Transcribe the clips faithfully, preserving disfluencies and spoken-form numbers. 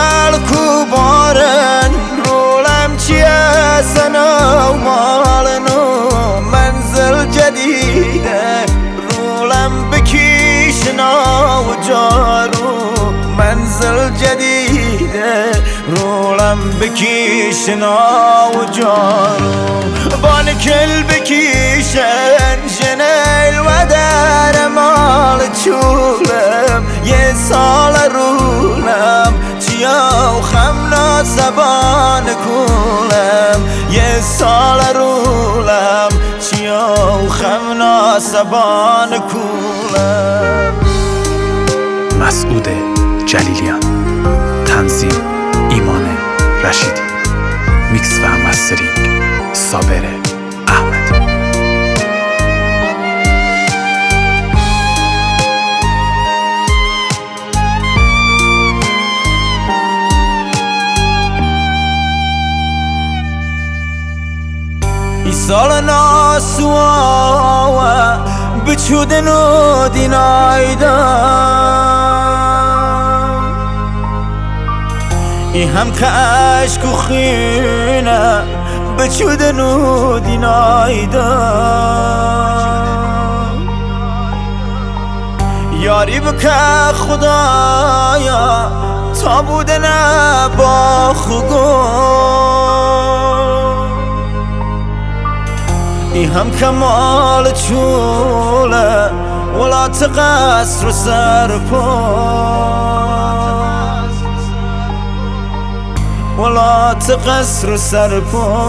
خلقو بارن رولم چیه سنا و مالنو منزل جدیده رولم بکیشنا و جارو منزل جدیده رولم بکیشنا و جارو بان کل بکیشن جنیل و در مال چولم یه سال رولم چیا و خمنا سبان کولم یه سال رولم چیا و خمنا سبان کولم. مسعود جلیلیان، تنظیم ایمان رشیدی، میکس و مسترینگ صابر احمد. ای سال ناسوا بچودن و دینایدم ای هم کشک و خینه بچودن و دینایدم یاری بکه خدایا تا بودن با خوگم ای هم کمال چوله ولا تقصر سرپا ولا تقصر سرپا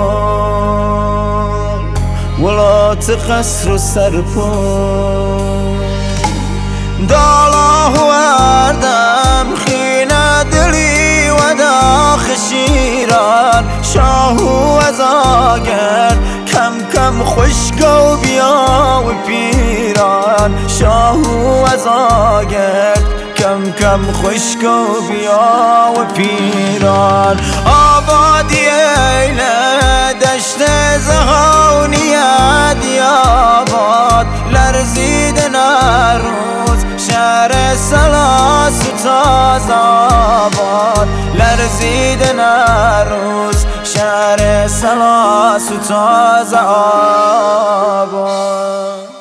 ولا تقصر سرپا دالا وردم خینه دلی و داخ شیران شاهو ازاگر کم کم خشکو بیا و پیران شاهو ازاگر کم کم خشکو بیا و پیران آبادی ایله دشت زهونی دیاباد لرزیدن روز شهر سلاس و تاز آباد لرزیدن روز شهر سلاس و تاز آباد.